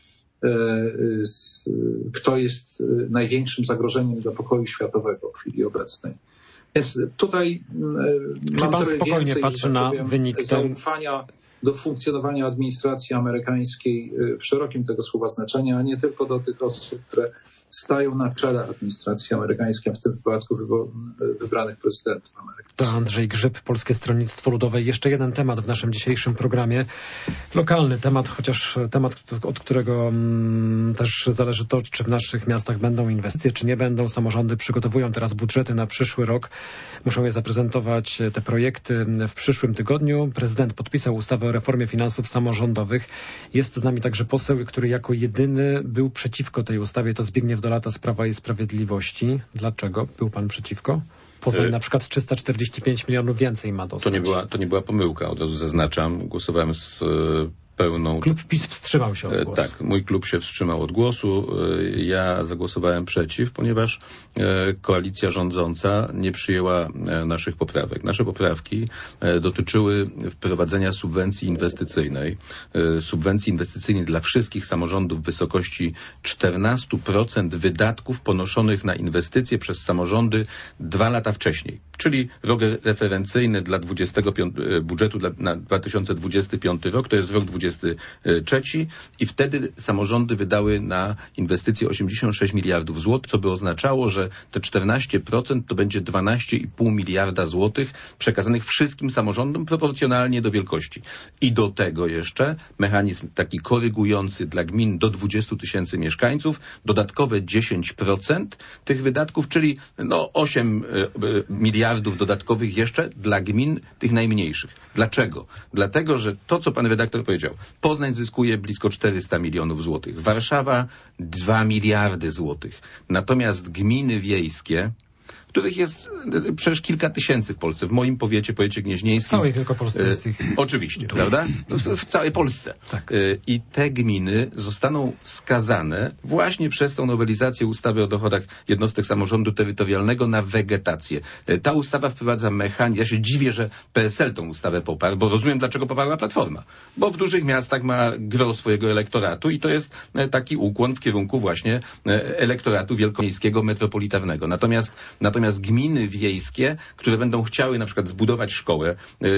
kto jest największym zagrożeniem dla pokoju światowego w chwili obecnej. Więc tutaj
Czy
mam
pan
trochę
spokojnie
więcej,
patrzy
tak
na
powiem,
wynik
zaufania do funkcjonowania administracji amerykańskiej w szerokim tego słowa znaczenia, a nie tylko do tych osób, które stają na czele administracji amerykańskiej, a w tym wypadku wybranych prezydentów amerykańskich.
To Andrzej Grzyb, Polskie Stronnictwo Ludowe. Jeszcze jeden temat w naszym dzisiejszym programie. Lokalny temat, chociaż temat, od którego mm, też zależy to, czy w naszych miastach będą inwestycje, czy nie będą. Samorządy przygotowują teraz budżety na przyszły rok. Muszą je zaprezentować, te projekty, w przyszłym tygodniu. Prezydent podpisał ustawę o reformie finansów samorządowych. Jest z nami także poseł, który jako jedyny był przeciwko tej ustawie. To Zbigniew Dolata z Prawa i Sprawiedliwości. Dlaczego był pan przeciwko? Poznań na przykład trzysta czterdzieści pięć milionów więcej ma dostać.
To nie była, to nie była pomyłka, od razu zaznaczam. Głosowałem z pełną...
Klub PiS wstrzymał się od głosu.
Tak, mój klub się wstrzymał od głosu. Ja zagłosowałem przeciw, ponieważ koalicja rządząca nie przyjęła naszych poprawek. Nasze poprawki dotyczyły wprowadzenia subwencji inwestycyjnej. Subwencji inwestycyjnej dla wszystkich samorządów w wysokości czternaście procent wydatków ponoszonych na inwestycje przez samorządy dwa lata wcześniej. Czyli rok referencyjny dla dwudziestego piątego budżetu dla, na dwa tysiące dwudziesty piąty rok, to jest rok dwudziesty trzeci i wtedy samorządy wydały na inwestycje osiemdziesiąt sześć miliardów złotych, co by oznaczało, że te czternaście procent to będzie dwanaście i pół miliarda złotych przekazanych wszystkim samorządom proporcjonalnie do wielkości. I do tego jeszcze mechanizm taki korygujący dla gmin do dwudziestu tysięcy mieszkańców, dodatkowe dziesięć procent tych wydatków, czyli no osiem miliardów miliardów dodatkowych jeszcze dla gmin tych najmniejszych. Dlaczego? Dlatego, że to, co pan redaktor powiedział, Poznań zyskuje blisko czterysta milionów złotych, Warszawa dwa miliardy złotych. Natomiast gminy wiejskie, których jest przecież kilka tysięcy w Polsce. W moim powiecie, powiecie gnieźnieńskim.
W całej Wielkopolsce jest ich.
E, oczywiście, dużo. Prawda? W, w całej Polsce.
Tak.
E, I te gminy zostaną skazane właśnie przez tą nowelizację ustawy o dochodach jednostek samorządu terytorialnego na wegetację. E, ta ustawa wprowadza mechanizm. Ja się dziwię, że P S L tą ustawę poparł, bo rozumiem, dlaczego poparła Platforma. Bo w dużych miastach ma gro swojego elektoratu i to jest e, taki ukłon w kierunku właśnie e, elektoratu wielkomiejskiego, metropolitarnego. Natomiast, natomiast Natomiast gminy wiejskie, które będą chciały na przykład zbudować szkołę,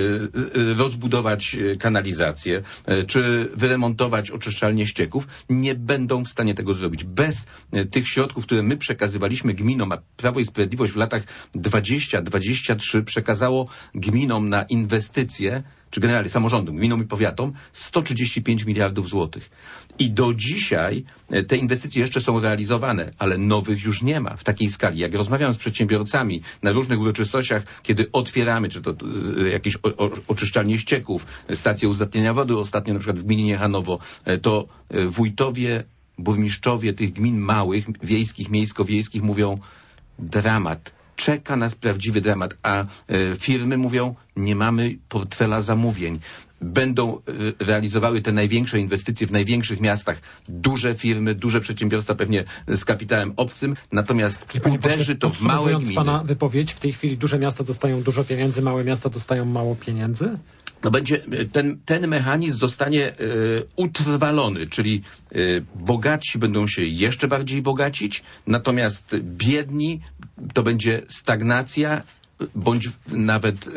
rozbudować kanalizację, czy wyremontować oczyszczalnię ścieków, nie będą w stanie tego zrobić. Bez tych środków, które my przekazywaliśmy gminom, a Prawo i Sprawiedliwość w latach dwudziestych dwudziestych trzech przekazało gminom na inwestycje, czy generalnie samorządom, gminom i powiatom, sto trzydzieści pięć miliardów złotych. I do dzisiaj te inwestycje jeszcze są realizowane, ale nowych już nie ma w takiej skali. Jak rozmawiam z przedsiębiorcami na różnych uroczystościach, kiedy otwieramy, czy to jakieś o, o, oczyszczalnie ścieków, stacje uzdatniania wody, ostatnio na przykład w gminie Niechanowo, to wójtowie, burmistrzowie tych gmin małych, wiejskich, miejsko-wiejskich mówią dramat. Czeka nas prawdziwy dramat, a e, firmy mówią, nie mamy portfela zamówień. Będą e, realizowały te największe inwestycje w największych miastach. Duże firmy, duże przedsiębiorstwa, pewnie z kapitałem obcym, natomiast uderzy to w małe gminy.
Pana wypowiedź, w tej chwili duże miasta dostają dużo pieniędzy, małe miasta dostają mało pieniędzy?
No będzie, ten, ten mechanizm zostanie e, utrwalony, czyli e, bogatsi będą się jeszcze bardziej bogacić, natomiast biedni to będzie stagnacja, bądź nawet e,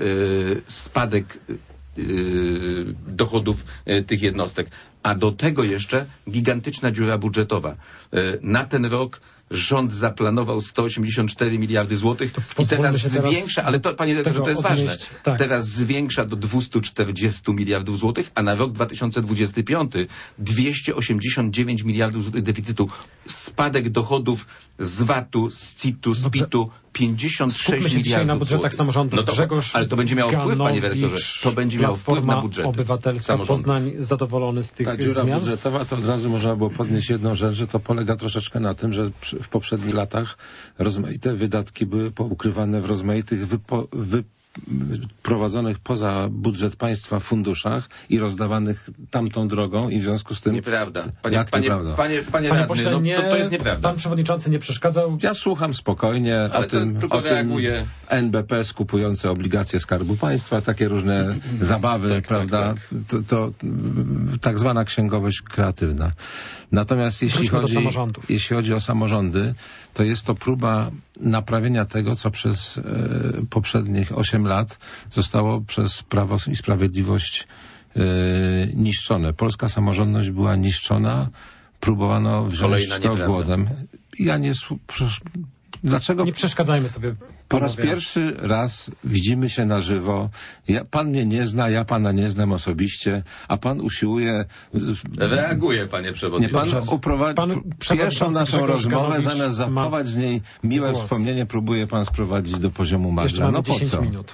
spadek e, dochodów e, tych jednostek. A do tego jeszcze gigantyczna dziura budżetowa. E, na ten rok rząd zaplanował sto osiemdziesiąt cztery miliardy złotych i teraz zwiększa, ale to, panie redaktorze, to jest odnieść, ważne, tak. Teraz zwiększa do dwieście czterdzieści miliardów złotych, a na rok dwa tysiące dwudziesty piąty dwieście osiemdziesiąt dziewięć miliardów złotych deficytu. Spadek dochodów z VAT-u, z C I T-u, z P I T-u, pięćdziesiąt sześć miliardów
na budżetach
złotych.
samorządów.
No to,
Grzegorz
ale to będzie miało
Ganowicz,
wpływ, panie redaktorze. To będzie miało wpływ na budżet.
Obywatelska, Poznań zadowolony z tych
Ta dziura
zmian?
budżetowa, to od razu można było podnieść jedną rzecz, że to polega troszeczkę na tym, że w poprzednich latach rozmaite wydatki były poukrywane w rozmaitych wypo, wy, prowadzonych poza budżet państwa funduszach i rozdawanych tamtą drogą i w związku z tym...
Nieprawda. Panie,
jak
panie,
nieprawda?
Panie, panie, panie
Panie
radny,
pośle,
no,
nie,
to, to jest nieprawda.
Pan przewodniczący nie przeszkadzał.
Ja słucham spokojnie
Ale
o tym,
tylko
o
reaguje.
tym N B P skupujące obligacje Skarbu Państwa, takie różne zabawy,
tak,
prawda?
Tak, tak.
To, to tak zwana księgowość kreatywna. Natomiast jeśli chodzi, jeśli chodzi o samorządy, to jest to próba naprawienia tego, co przez e, poprzednich osiem lat zostało przez Prawo i Sprawiedliwość e, niszczone. Polska samorządność była niszczona, próbowano wziąć to głodem. Ja nie... Dlaczego?
Nie przeszkadzajmy sobie.
Po raz pierwszy raz widzimy się na żywo. Ja, pan mnie nie zna, ja pana nie znam osobiście, a pan usiłuje...
Reaguje, panie przewodniczący.
Nie, pan uprowadzi... Pierwszą naszą rozmowę, zamiast zachować z niej miłe głos. wspomnienie, próbuje pan sprowadzić do poziomu magla. No po co?
Minut.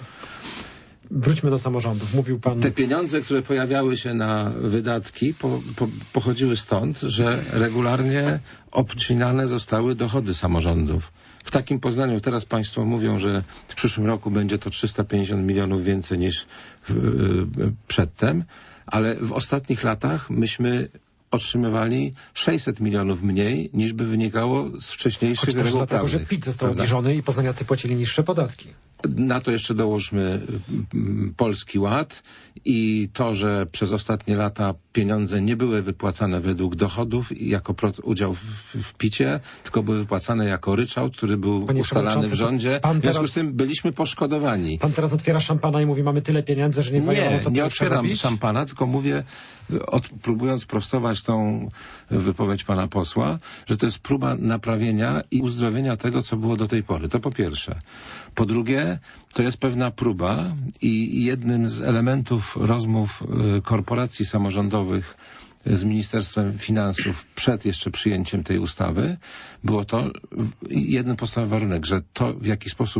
Wróćmy do samorządów. Mówił pan...
Te pieniądze, które pojawiały się na wydatki, po, po, pochodziły stąd, że regularnie obcinane zostały dochody samorządów. W takim Poznaniu teraz państwo mówią, że w przyszłym roku będzie to trzysta pięćdziesiąt milionów więcej niż w, y, przedtem, ale w ostatnich latach myśmy otrzymywali sześćset milionów mniej, niż by wynikało z wcześniejszych
reguł
prawnych.
Dlatego, że P I T został obniżony i poznaniacy płacili niższe podatki.
Na to jeszcze dołóżmy Polski Ład i to, że przez ostatnie lata pieniądze nie były wypłacane według dochodów i jako udział w, w picie, tylko były wypłacane jako ryczałt, który był Panie ustalany w rządzie. W związku teraz, z tym byliśmy poszkodowani.
Pan teraz otwiera szampana i mówi, mamy tyle pieniędzy, że nie
Nie,
co
nie otwieram robić? szampana, tylko mówię, od, próbując prostować tą wypowiedź pana posła, że to jest próba naprawienia i uzdrowienia tego, co było do tej pory. To po pierwsze. Po drugie, to jest pewna próba i jednym z elementów rozmów korporacji samorządowych z Ministerstwem Finansów przed jeszcze przyjęciem tej ustawy było to, jeden podstawowy warunek, że to, w jaki sposób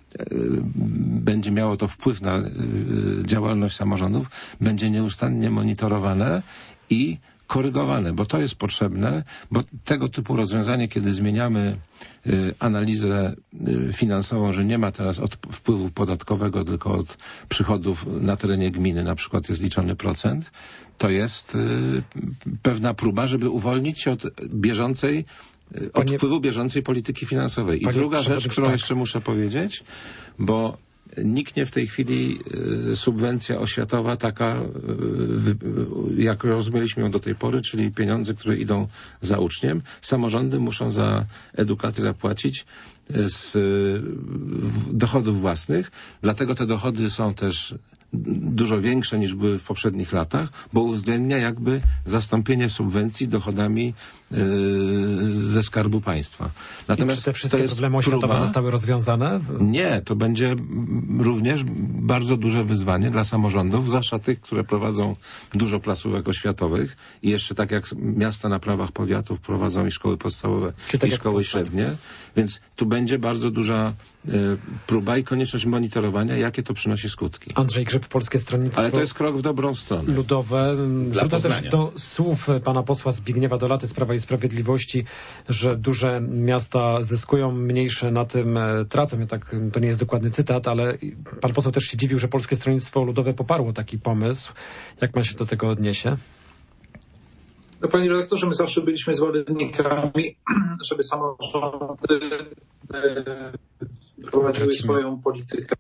będzie miało to wpływ na działalność samorządów, będzie nieustannie monitorowane i korygowane, bo to jest potrzebne, bo tego typu rozwiązanie, kiedy zmieniamy y, analizę y, finansową, że nie ma teraz od wpływu podatkowego, tylko od przychodów na terenie gminy, na przykład jest liczony procent, to jest y, pewna próba, żeby uwolnić się od bieżącej y, od
Panie...
wpływu bieżącej polityki finansowej. I
Panie
druga rzecz, którą
tak.
jeszcze muszę powiedzieć, bo niknie w tej chwili y, subwencja oświatowa taka, y, jak rozumieliśmy ją do tej pory, czyli pieniądze, które idą za uczniem. Samorządy muszą za edukację zapłacić z y, dochodów własnych, dlatego te dochody są też dużo większe niż były w poprzednich latach, bo uwzględnia jakby zastąpienie subwencji dochodami yy, ze Skarbu Państwa.
Natomiast I czy te wszystkie problemy oświatowe próba... zostały rozwiązane?
Nie, to będzie również bardzo duże wyzwanie dla samorządów, zwłaszcza tych, które prowadzą dużo placówek oświatowych i jeszcze tak jak miasta na prawach powiatów prowadzą i szkoły podstawowe, tak i szkoły średnie, więc tu będzie bardzo duża y, próba i konieczność monitorowania, jakie to przynosi skutki.
Andrzej Grzyb, Polskie Stronnictwo
Ale to jest krok w dobrą stronę.
Ludowe. Wrócę też do słów pana posła Zbigniewa Dolaty z Prawa i Sprawiedliwości, że duże miasta zyskują, mniejsze na tym tracą. Ja tak, to nie jest dokładny cytat, ale pan poseł też się dziwił, że Polskie Stronnictwo Ludowe poparło taki pomysł. Jak pan się do tego odniesie?
No, panie redaktorze, my zawsze byliśmy zwolennikami, żeby samorządy prowadziły swoją politykę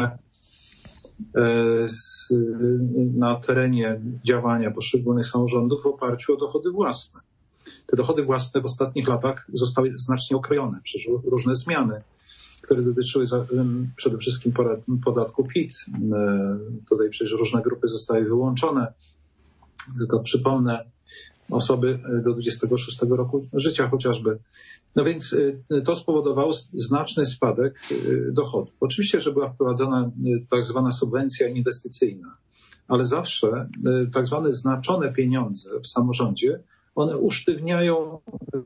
na terenie działania poszczególnych samorządów w oparciu o dochody własne. Te dochody własne w ostatnich latach zostały znacznie okrojone przez różne zmiany, które dotyczyły przede wszystkim podatku P I T. Tutaj przecież różne grupy zostały wyłączone. Tylko przypomnę, osoby do dwudziestego szóstego roku życia chociażby. No więc to spowodowało znaczny spadek dochodów. Oczywiście, że była wprowadzona tak zwana subwencja inwestycyjna, ale zawsze tak zwane znaczone pieniądze w samorządzie, one usztywniają.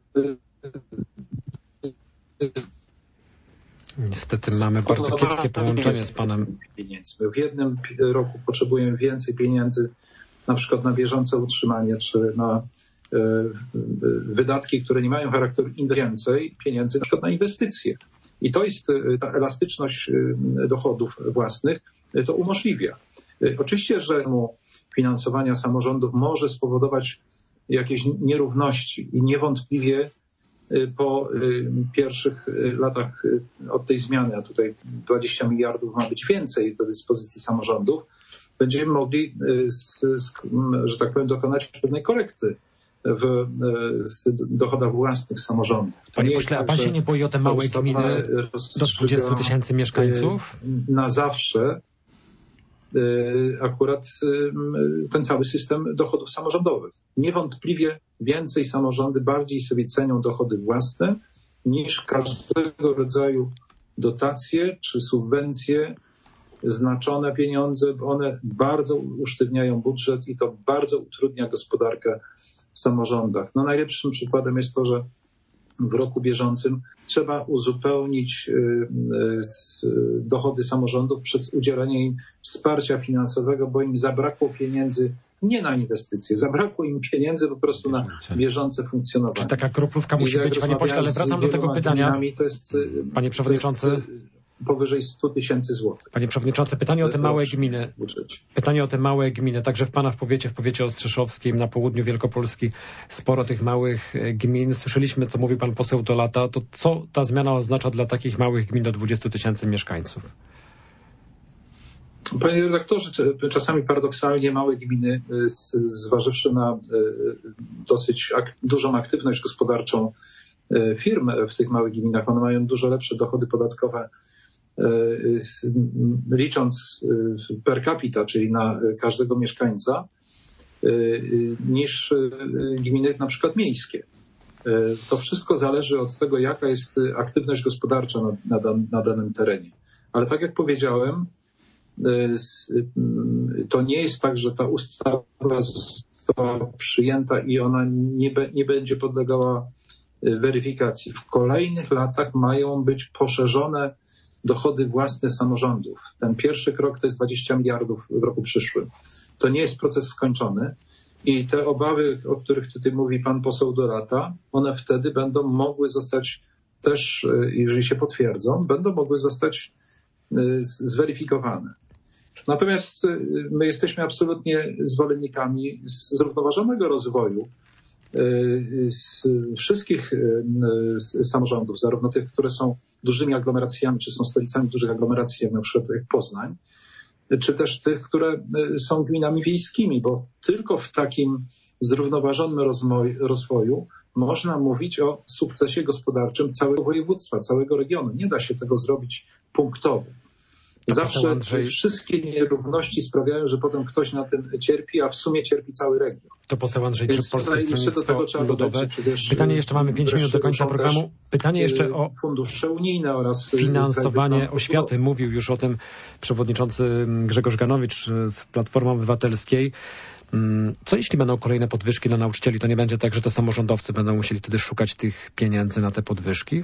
Niestety mamy bardzo kiepskie połączenie z panem.
W jednym roku potrzebujemy więcej pieniędzy, na przykład na bieżące utrzymanie, czy na y, y, wydatki, które nie mają charakteru więcej pieniędzy, na przykład na inwestycje. I to jest y, ta elastyczność y, dochodów własnych, y, to umożliwia. Y, oczywiście, że finansowania samorządów może spowodować jakieś nierówności i niewątpliwie y, po y, pierwszych y, latach y, od tej zmiany, a tutaj dwadzieścia miliardów ma być więcej do dyspozycji samorządów, będziemy mogli, że tak powiem, dokonać pewnej korekty w dochodach własnych samorządów.
Panie pośle, a pan się nie boi o te małe gminy do dwudziestu tysięcy mieszkańców?
Na zawsze akurat ten cały system dochodów samorządowych. Niewątpliwie więcej samorządy bardziej sobie cenią dochody własne niż każdego rodzaju dotacje czy subwencje, znaczone pieniądze, bo one bardzo usztywniają budżet i to bardzo utrudnia gospodarkę w samorządach. No najlepszym przykładem jest to, że w roku bieżącym trzeba uzupełnić dochody samorządów przez udzielenie im wsparcia finansowego, bo im zabrakło pieniędzy nie na inwestycje, zabrakło im pieniędzy po prostu na bieżące funkcjonowanie.
Czy taka kroplówka musi być, panie pośle, ale wracam do tego pytania.
To jest,
panie przewodniczący.
To jest powyżej stu tysięcy złotych.
Panie przewodniczący, pytanie o te małe gminy. Pytanie o te małe gminy. Także w pana w powiecie, w powiecie ostrzeszowskim, na południu Wielkopolski sporo tych małych gmin. Słyszeliśmy, co mówił pan poseł Dolata. To co ta zmiana oznacza dla takich małych gmin do dwudziestu tysięcy mieszkańców?
Panie redaktorze, czasami paradoksalnie małe gminy, zważywszy na dosyć ak- dużą aktywność gospodarczą firm w tych małych gminach, one mają dużo lepsze dochody podatkowe, licząc per capita, czyli na każdego mieszkańca, niż gminy na przykład miejskie. To wszystko zależy od tego, jaka jest aktywność gospodarcza na, na, dan, na danym terenie. Ale tak jak powiedziałem, to nie jest tak, że ta ustawa została przyjęta i ona nie, be, nie będzie podlegała weryfikacji. W kolejnych latach mają być poszerzone dochody własne samorządów. Ten pierwszy krok to jest dwadzieścia miliardów w roku przyszłym. To nie jest proces skończony i te obawy, o których tutaj mówi pan poseł Dolata, one wtedy będą mogły zostać też, jeżeli się potwierdzą, będą mogły zostać zweryfikowane. Natomiast my jesteśmy absolutnie zwolennikami zrównoważonego rozwoju z wszystkich samorządów, zarówno tych, które są dużymi aglomeracjami, czy są stolicami dużych aglomeracji, jak na przykład jak Poznań, czy też tych, które są gminami wiejskimi, bo tylko w takim zrównoważonym rozwoju można mówić o sukcesie gospodarczym całego województwa, całego regionu. Nie da się tego zrobić punktowo. Zawsze Andrzej... wszystkie nierówności sprawiają, że potem ktoś na tym cierpi, a w sumie cierpi cały region.
To poseł Andrzej, czy Polskie Stronnictwo Ludowe?
Dodać,
Pytanie, jeszcze mamy pięć minut do końca programu. Pytanie jeszcze o
fundusze unijne oraz
finansowanie oświaty. Mówił już o tym przewodniczący Grzegorz Ganowicz z Platformy Obywatelskiej. Co jeśli będą kolejne podwyżki dla nauczycieli? To nie będzie tak, że to samorządowcy będą musieli wtedy szukać tych pieniędzy na te podwyżki?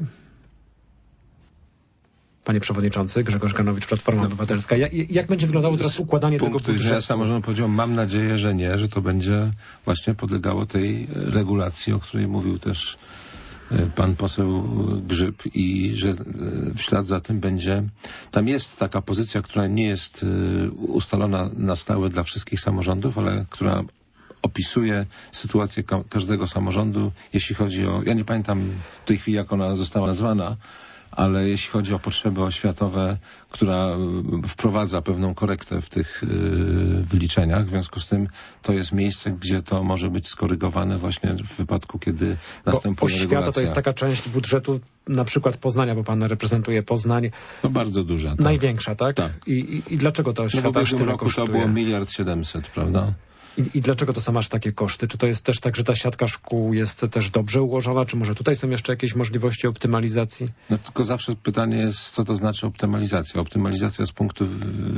Panie Przewodniczący, Grzegorz Ganowicz, Platforma no, Obywatelska. Jak, jak będzie wyglądało teraz układanie tego budżetu?
Ja samorząd powiedział, mam nadzieję, że nie, że to będzie właśnie podlegało tej regulacji, o której mówił też pan poseł Grzyb i że w ślad za tym będzie, tam jest taka pozycja, która nie jest ustalona na stałe dla wszystkich samorządów, ale która opisuje sytuację ka- każdego samorządu, jeśli chodzi o, ja nie pamiętam w tej chwili, jak ona została nazwana, ale jeśli chodzi o potrzeby oświatowe, która wprowadza pewną korektę w tych yy, wyliczeniach, w związku z tym to jest miejsce, gdzie to może być skorygowane właśnie w wypadku, kiedy następuje
oświata
regulacja.
To jest taka część budżetu na przykład Poznania, bo pan reprezentuje Poznań.
No bardzo duża. Tak.
Największa, tak?
Tak.
I, i, i dlaczego to oświata
no w ubiegłym roku
kosztuje?
To było miliard siedemset, prawda?
I, I dlaczego to są aż takie koszty? Czy to jest też tak, że ta siatka szkół jest też dobrze ułożona, czy może tutaj są jeszcze jakieś możliwości optymalizacji?
No tylko zawsze pytanie jest, co to znaczy optymalizacja. Optymalizacja z punktu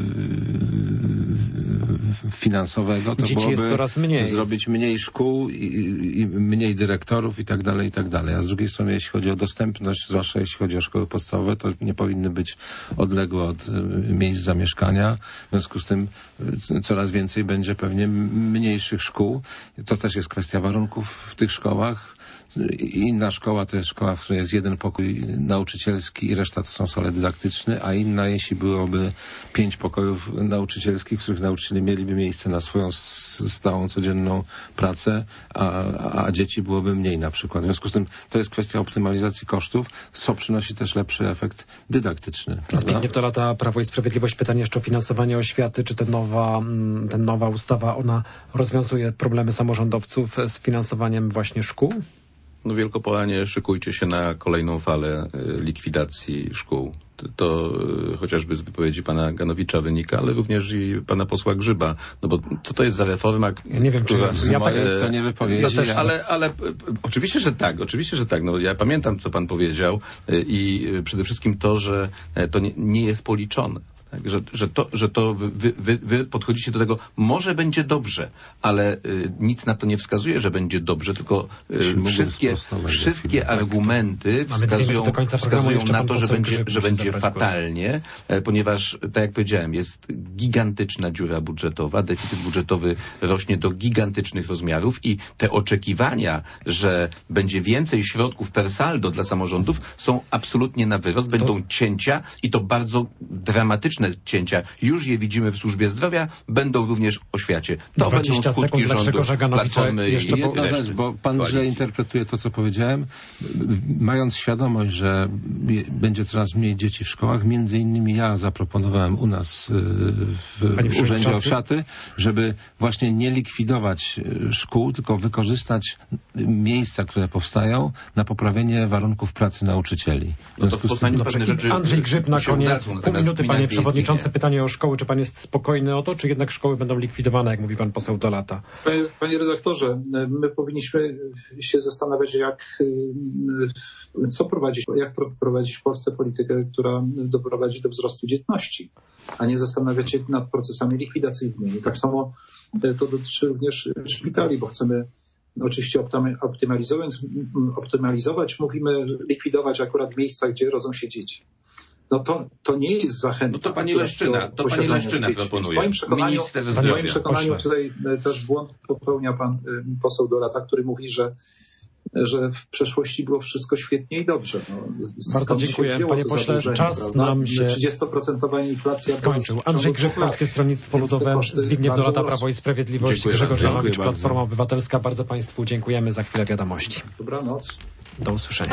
finansowego to
Dzieci
byłoby
jest coraz mniej.
Zrobić mniej szkół i, i mniej dyrektorów i tak dalej, i tak dalej. A z drugiej strony, jeśli chodzi o dostępność, zwłaszcza jeśli chodzi o szkoły podstawowe, to nie powinny być odległe od miejsc zamieszkania. W związku z tym coraz więcej będzie pewnie mniejszych szkół. To też jest kwestia warunków w tych szkołach. Inna szkoła to jest szkoła, w której jest jeden pokój nauczycielski i reszta to są sale dydaktyczne, a inna, jeśli byłoby pięć pokojów nauczycielskich, w których nauczyciele mieliby miejsce na swoją stałą, codzienną pracę, a, a dzieci byłoby mniej na przykład. W związku z tym to jest kwestia optymalizacji kosztów, co przynosi też lepszy efekt dydaktyczny.
Zbigniew Dolata, Prawo i Sprawiedliwość. Pytanie jeszcze o finansowanie oświaty. Czy ten nowa, ten nowa ustawa, ona rozwiązuje problemy samorządowców z finansowaniem właśnie szkół?
No Wielkopolanie, szykujcie się na kolejną falę likwidacji szkół. To, to chociażby z wypowiedzi pana Ganowicza wynika, ale również i pana posła Grzyba. No bo co to jest za reforma,
ja nie wiem, która... Czy ja,
ja, ja to nie wypowiedzi.
No też, ale, ale oczywiście, że tak, oczywiście, że tak. No ja pamiętam, co pan powiedział i przede wszystkim to, że to nie, nie jest policzone. Tak, że, że to, że to wy, wy, wy podchodzicie do tego, może będzie dobrze, ale y, nic na to nie wskazuje, że będzie dobrze, tylko y, wszystkie, wszystkie argumenty tak, wskazują, wskazują na to, że będzie, że będzie fatalnie, e, ponieważ, tak jak powiedziałem, jest gigantyczna dziura budżetowa, deficyt budżetowy rośnie do gigantycznych rozmiarów i te oczekiwania, że będzie więcej środków per saldo dla samorządów są absolutnie na wyrost, będą to... cięcia i to bardzo dramatyczne cięcia. Już je widzimy w służbie zdrowia, będą również w oświacie. To będą skutki rządu Platformy
jeszcze i jedna rzecz, bo pan źle interpretuje to, co powiedziałem. Mając świadomość, że będzie coraz mniej dzieci w szkołach, między innymi ja zaproponowałem u nas w Panie Urzędzie Oświaty, żeby właśnie nie likwidować szkół, tylko wykorzystać miejsca, które powstają na poprawienie warunków pracy nauczycieli.
No to w Poznaniu pewne rzeczy
Andrzej Grzyb na koniec. Pół minuty, panie przewodniczący. Pytanie o szkoły. Czy pan jest spokojny o to, czy jednak szkoły będą likwidowane, jak mówi pan poseł Dolata?
Panie, panie redaktorze, my powinniśmy się zastanawiać, jak co prowadzić, jak prowadzić w Polsce politykę, która doprowadzi do wzrostu dzietności, a nie zastanawiać się nad procesami likwidacyjnymi. Tak samo to dotyczy również szpitali, bo chcemy oczywiście optymalizować, optymalizować, mówimy likwidować akurat miejsca, gdzie rodzą się dzieci. no to, to nie jest zachęta.
No to pani Leszczyna, to pani Leszczyna proponuje. Minister
W
zdrowia.
moim przekonaniu tutaj też błąd popełnia pan poseł Dolata, który mówi, że że w przeszłości było wszystko świetnie i dobrze. No,
bardzo dziękuję. Panie pośle, czas prawda? nam się
trzydziestoprocentowa inflacja
skończył. Andrzej Grzyb, Polskie Stronnictwo Ludowe, Zbigniew Dolata, Prawo i Sprawiedliwość,
dziękuję
Grzegorz
bardzo.
Ramowicz, Platforma Obywatelska. Bardzo Państwu dziękujemy. Za chwilę wiadomości.
Dobranoc.
Do usłyszenia.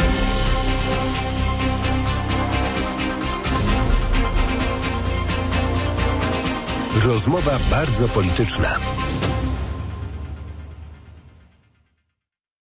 Rozmowa bardzo polityczna.